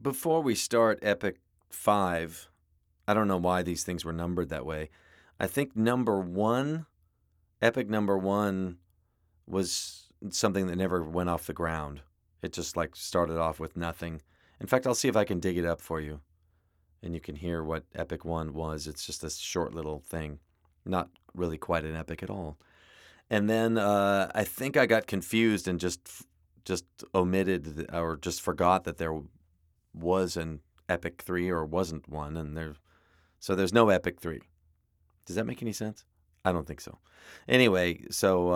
before we start Epic 5, I don't know why these things were numbered that way. I think number 1, Epic number 1 was something that never went off the ground. It just like started off with nothing. In fact, I'll see if I can dig it up for you and you can hear what Epic 1 was. It's just this short little thing, not really quite an epic at all. And then I think I got confused and just omitted or just forgot that there was an Epic 3 or wasn't one, and so there's no Epic 3. Does that make any sense? I don't think so. Anyway, so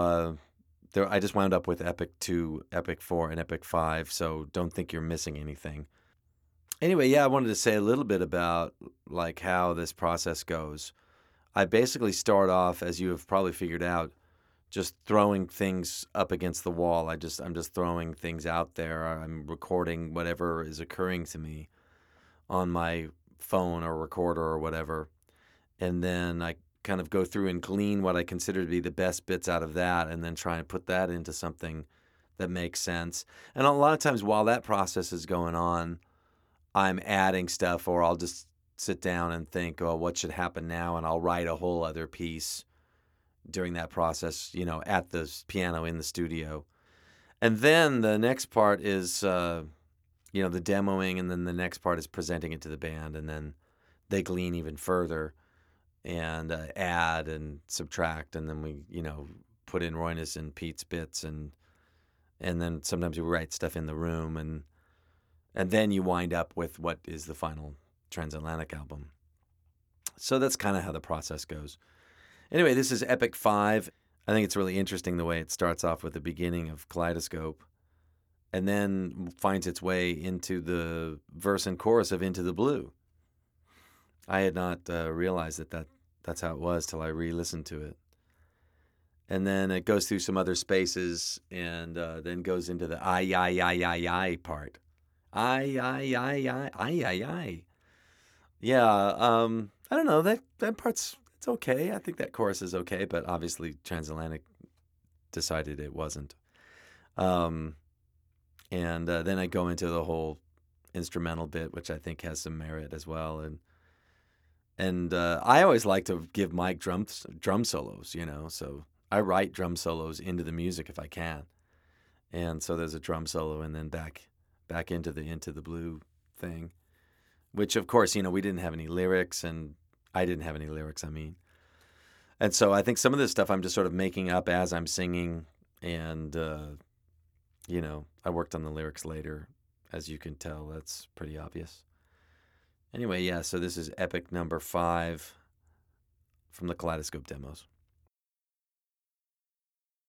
I just wound up with Epic 2, Epic 4, and Epic 5, so don't think you're missing anything. Anyway, yeah, I wanted to say a little bit about like how this process goes. I basically start off, as you have probably figured out, just throwing things up against the wall. I'm just throwing things out there. I'm recording whatever is occurring to me on my phone or recorder or whatever. And then I kind of go through and glean what I consider to be the best bits out of that and then try and put that into something that makes sense. And a lot of times while that process is going on, I'm adding stuff, or I'll just sit down and think, oh, what should happen now? And I'll write a whole other piece during that process, at the piano in the studio. And then the next part is, the demoing, and then the next part is presenting it to the band, and then they glean even further and add and subtract, and then we, put in Royna's and Pete's bits, and then sometimes we write stuff in the room, and then you wind up with what is the final Transatlantic album. So that's kind of how the process goes. Anyway, this is Epic 5. I think it's really interesting the way it starts off with the beginning of Kaleidoscope and then finds its way into the verse and chorus of Into the Blue. I had not realized that's how it was till I re-listened to it. And then it goes through some other spaces and then goes into the I part. I. Yeah, I don't know, that part's it's okay. I think that chorus is okay, but obviously Transatlantic decided it wasn't. And then I go into the whole instrumental bit, which I think has some merit as well. And I always like to give Mike drum solos, so I write drum solos into the music if I can. And so there's a drum solo, and then back into the Blue thing, which of course, we didn't have any lyrics, and I didn't have any lyrics, I mean. And so I think some of this stuff I'm just sort of making up as I'm singing, and, I worked on the lyrics later. As you can tell, that's pretty obvious. Anyway, yeah, so this is Epic number 5 from the Kaleidoscope demos.